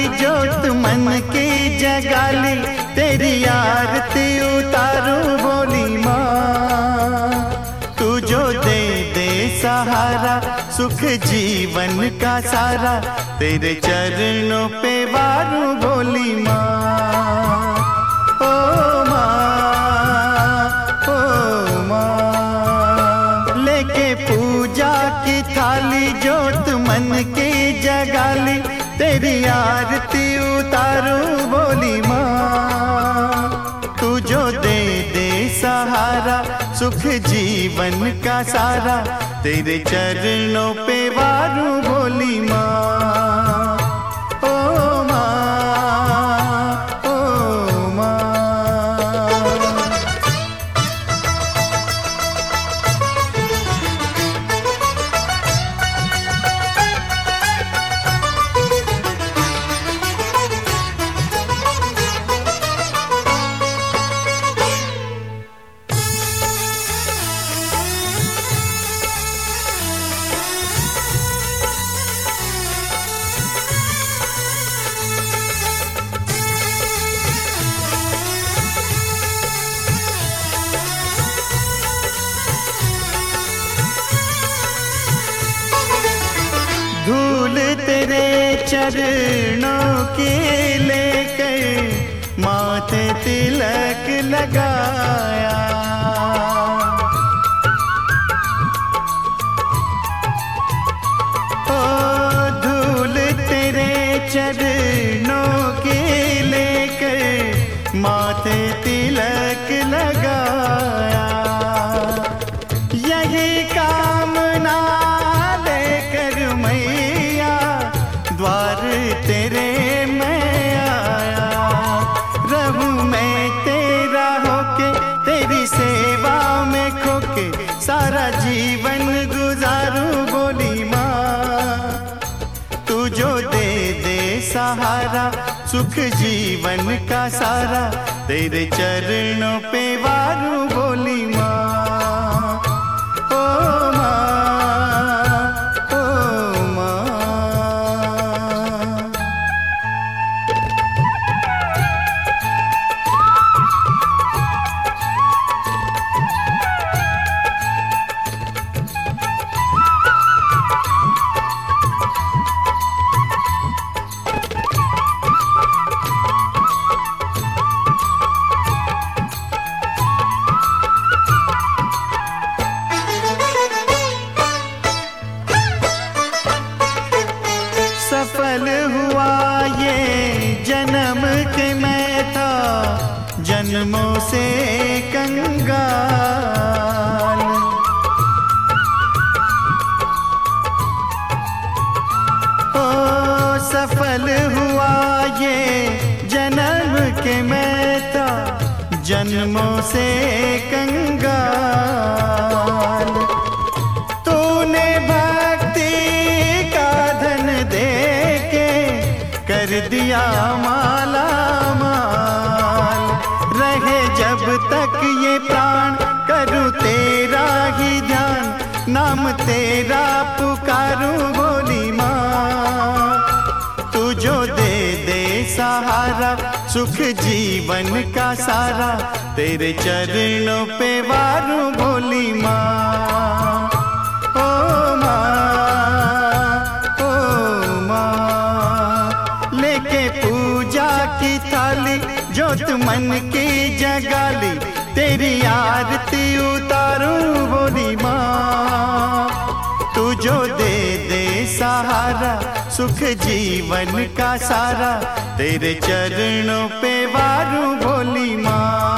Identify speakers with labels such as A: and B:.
A: जोत मन की जगाली, तेरी आरती उतारूं बोली माँ। तू जो दे दे सहारा, सुख जीवन का सारा, तेरे चरणों पे वारूं बोली माँ। ओ माँ, ओ माँ, लेके पूजा की थाली, जोत मन की जगाली, तेरी आरती उतारूं बोली माँ। तू जो दे दे सहारा, सुख जीवन का सारा, तेरे चरणों पे वारूं बोली माँ। ओ माँ, ओ माँ। धूल तेरे चरणों की लेकर माथे तिलक लगाया। ओ धूल तेरे चरणों की लेकर माथे तिलक लगाया। यही कामना द्वार तेरे मैं आया। रहूं मैं तेरा होके, तेरी सेवा में खोके, सारा जीवन गुजारूं बोली माँ। तू जो दे दे सहारा, सुख जीवन का सारा, तेरे चरणों पे वारूं बोली माँ। ओ माँ, सफल हुआ ये जन्म के मैं था जन्मों से कंगाल। ओ सफल हुआ ये जन्म के मैं था जन्मों से कंगाल। तूने भक्ति का धन दे कर दिया माला माल। रहे जब तक ये प्राण, करूं तेरा ही ध्यान, नाम तेरा पुकारूं बोली माँ। तू जो दे दे सहारा, सुख जीवन का सारा, तेरे चरणों पे वारूं बोली माँ। ओ माँ, ओ माँ, लेके पूजा की थाली, जोत मन की जगाली, तेरी आरती उतारूं बोली माँ। तू जो दे दे सहारा, सुख जीवन का सारा, तेरे चरणों पे वारूं बोली माँ।